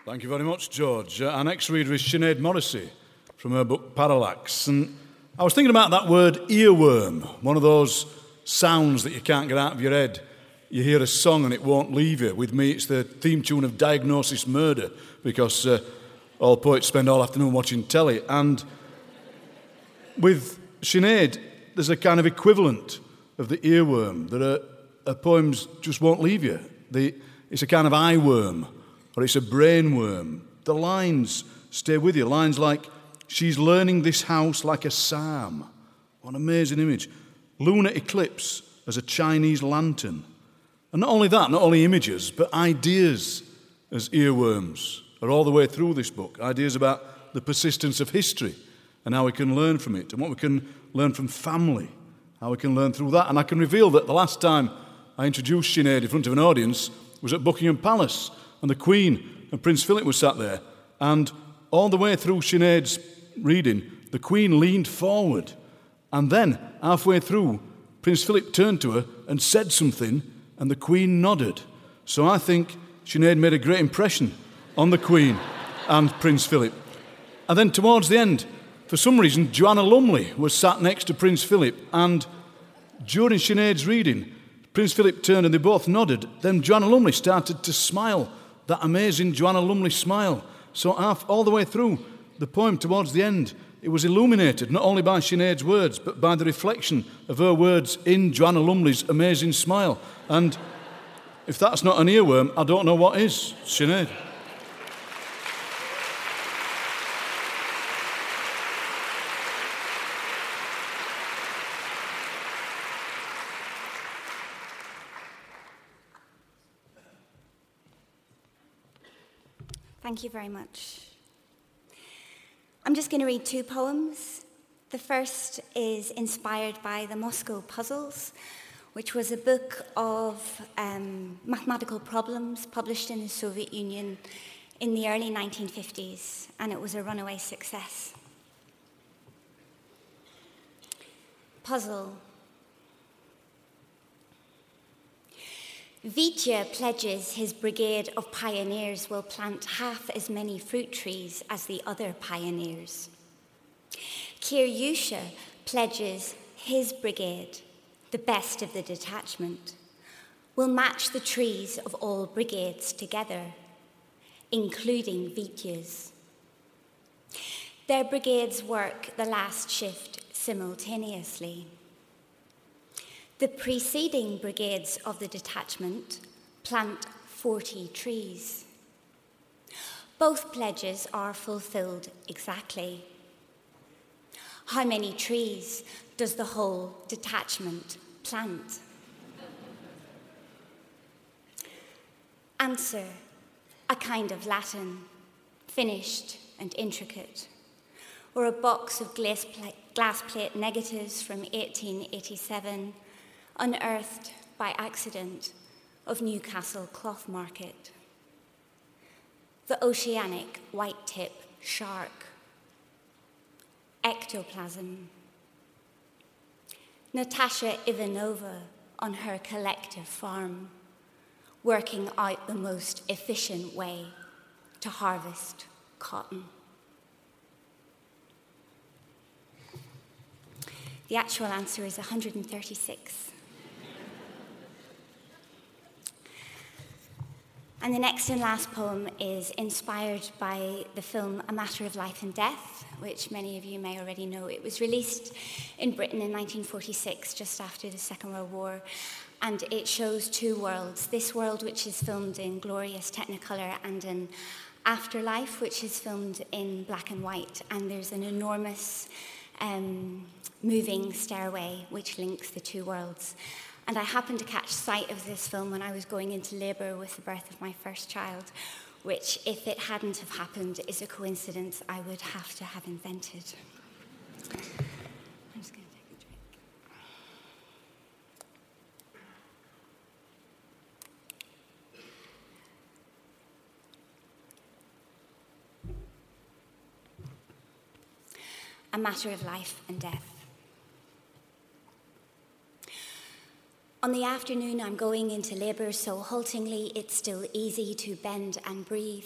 Thank you very much, George. Our next reader is Sinead Morrissey from her book Parallax. And I was thinking about that word earworm, one of those sounds that you can't get out of your head. You hear a song and it won't leave you. With me, it's the theme tune of Diagnosis Murder, because all poets spend all afternoon watching telly. And with Sinead, there's a kind of equivalent of the earworm, that her poems just won't leave you. It's a kind of eye worm, or it's a brain worm. The lines stay with you. Lines like, she's learning this house like a psalm. What an amazing image. Lunar eclipse as a Chinese lantern. And not only that, not only images, but ideas as earworms are all the way through this book. Ideas about the persistence of history and how we can learn from it, and what we can learn from family, how we can learn through that. And I can reveal that the last time I introduced Sinead in front of an audience was at Buckingham Palace, and the Queen and Prince Philip were sat there, and all the way through Sinead's reading, the Queen leaned forward, and then halfway through, Prince Philip turned to her and said something, and the Queen nodded. So I think Sinead made a great impression on the Queen and Prince Philip. And then towards the end, for some reason, Joanna Lumley was sat next to Prince Philip, and during Sinead's reading, Prince Philip turned and they both nodded. Then Joanna Lumley started to smile, that amazing Joanna Lumley smile. So all the way through the poem, towards the end, it was illuminated not only by Sinead's words, but by the reflection of her words in Joanna Lumley's amazing smile. And if that's not an earworm, I don't know what is. Sinead. Thank you very much. I'm just going to read two poems. The first is inspired by the Moscow Puzzles, which was a book of mathematical problems published in the Soviet Union in the early 1950s, and it was a runaway success. Puzzle. Vitya pledges his brigade of pioneers will plant half as many fruit trees as the other pioneers. Kiryusha pledges his brigade, the best of the detachment, will match the trees of all brigades together, including Vitya's. Their brigades work the last shift simultaneously. The preceding brigades of the detachment plant 40 trees. Both pledges are fulfilled exactly. How many trees does the whole detachment plant? Answer, a kind of Latin, finished and intricate, or a box of glass plate negatives from 1887, unearthed by accident of Newcastle Cloth Market. The oceanic white-tip shark. Ectoplasm. Natasha Ivanova on her collective farm, working out the most efficient way to harvest cotton. The actual answer is 136. And the next and last poem is inspired by the film A Matter of Life and Death, which many of you may already know. It was released in Britain in 1946, just after the Second World War, and it shows two worlds. This world, which is filmed in glorious Technicolor, and an afterlife, which is filmed in black and white, and there's an enormous moving stairway which links the two worlds. And I happened to catch sight of this film when I was going into labour with the birth of my first child, which, if it hadn't have happened, is a coincidence I would have to have invented. I'm just going to take a drink. A Matter of Life and Death. On the afternoon I'm going into labour so haltingly it's still easy to bend and breathe,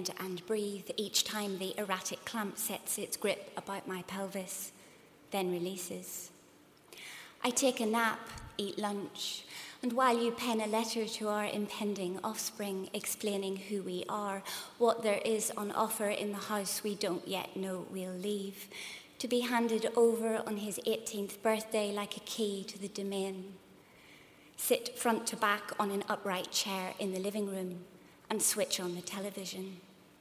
each time the erratic clamp sets its grip about my pelvis, then releases. I take a nap, eat lunch, and while you pen a letter to our impending offspring explaining who we are, what there is on offer in the house we don't yet know we'll leave, to be handed over on his 18th birthday like a key to the domain. Sit front to back on an upright chair in the living room and switch on the television.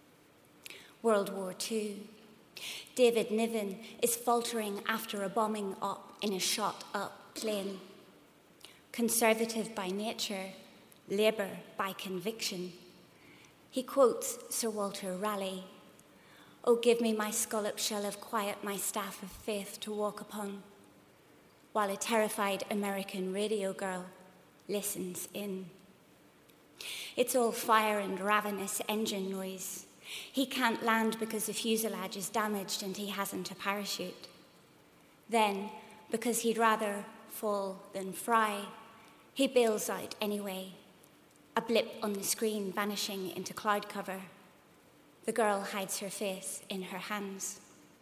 World War II. David Niven is faltering after a bombing op in a shot-up plane. Conservative by nature, Labour by conviction. He quotes Sir Walter Raleigh, "Oh, give me my scallop shell of quiet, my staff of faith to walk upon," while a terrified American radio girl listens in. It's all fire and ravenous engine noise. He can't land because the fuselage is damaged and he hasn't a parachute. Then, because he'd rather fall than fry, he bails out anyway, a blip on the screen vanishing into cloud cover. The girl hides her face in her hands.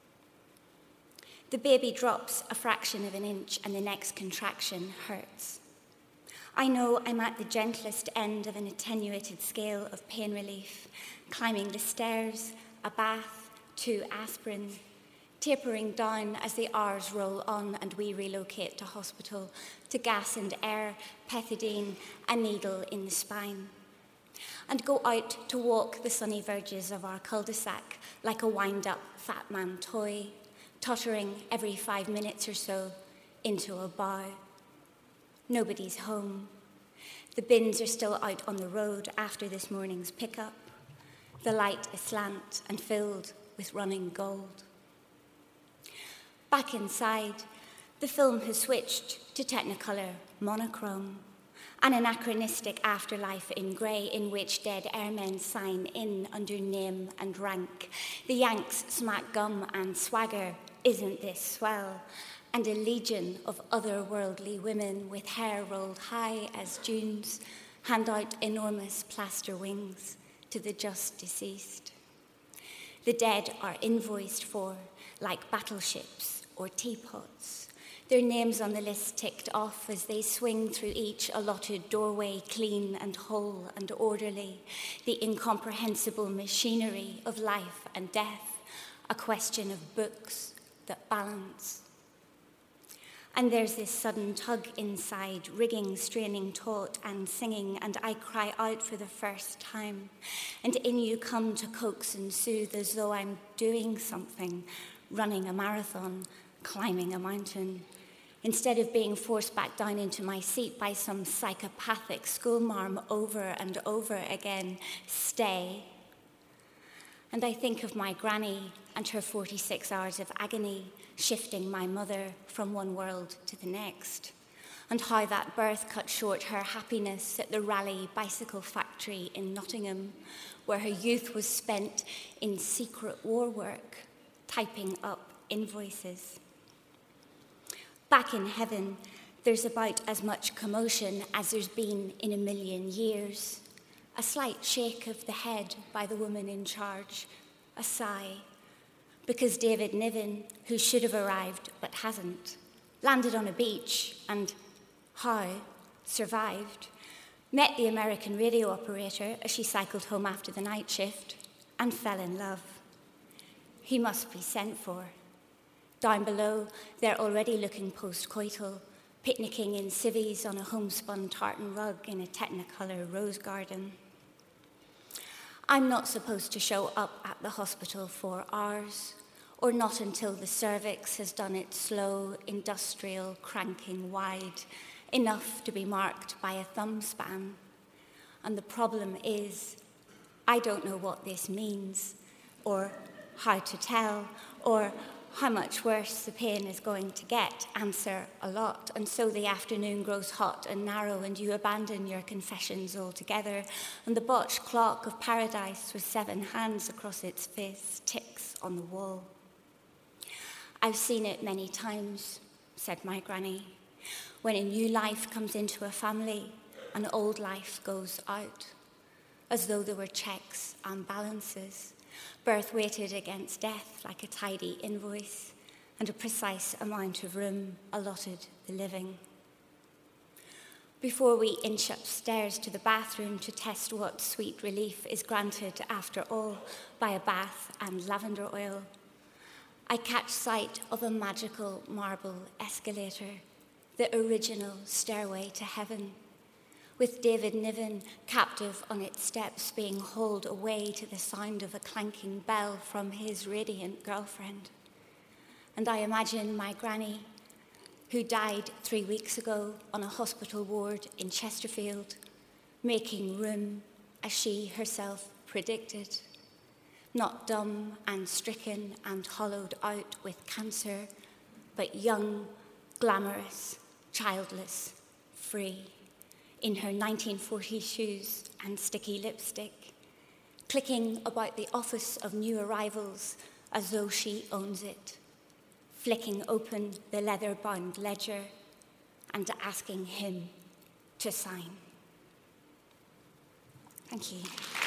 The baby drops a fraction of an inch and the next contraction hurts. I know I'm at the gentlest end of an attenuated scale of pain relief, climbing the stairs, a bath, 2 aspirin, tapering down as the hours roll on and we relocate to hospital, to gas and air, pethidine, a needle in the spine, and go out to walk the sunny verges of our cul-de-sac like a wind-up fat man toy, tottering every 5 minutes or so into a bow. Nobody's home. The bins are still out on the road after this morning's pickup. The light aslant and filled with running gold. Back inside, the film has switched to Technicolor monochrome, an anachronistic afterlife in grey in which dead airmen sign in under name and rank. The Yanks smack gum and swagger, "Isn't this swell?" and a legion of otherworldly women with hair rolled high as dunes hand out enormous plaster wings to the just deceased. The dead are invoiced for like battleships or teapots, their names on the list ticked off as they swing through each allotted doorway clean and whole and orderly, the incomprehensible machinery of life and death, a question of books that balance. And there's this sudden tug inside, rigging, straining, taut, and singing, and I cry out for the first time. And in you come to coax and soothe as though I'm doing something, running a marathon, climbing a mountain, instead of being forced back down into my seat by some psychopathic schoolmarm over and over again, stay. And I think of my granny and her 46 hours of agony, shifting my mother from one world to the next, and how that birth cut short her happiness at the Raleigh Bicycle Factory in Nottingham, where her youth was spent in secret war work, typing up invoices. Back in heaven, there's about as much commotion as there's been in a million years. A slight shake of the head by the woman in charge, a sigh, because David Niven, who should have arrived but hasn't, landed on a beach and, how, survived, met the American radio operator as she cycled home after the night shift, and fell in love. He must be sent for. Down below, they're already looking post-coital, picnicking in civvies on a homespun tartan rug in a Technicolor rose garden. I'm not supposed to show up at the hospital for hours, or not until the cervix has done its slow, industrial cranking wide, enough to be marked by a thumb span. And the problem is, I don't know what this means, or how to tell, or how much worse the pain is going to get. Answer a lot. And so the afternoon grows hot and narrow and you abandon your confessions altogether. And the botched clock of paradise with 7 hands across its face ticks on the wall. I've seen it many times, said my granny. when a new life comes into a family, an old life goes out, as though there were checks and balances, birth weighted against death like a tidy invoice, and a precise amount of room allotted the living. Before we inch upstairs to the bathroom to test what sweet relief is granted after all by a bath and lavender oil, I catch sight of a magical marble escalator, the original stairway to heaven, with David Niven captive on its steps being hauled away to the sound of a clanking bell from his radiant girlfriend. And I imagine my granny, who died 3 weeks ago on a hospital ward in Chesterfield, making room as she herself predicted, not dumb and stricken and hollowed out with cancer, but young, glamorous, childless, free, in her 1940s shoes and sticky lipstick, clicking about the office of new arrivals as though she owns it, flicking open the leather-bound ledger and asking him to sign. Thank you.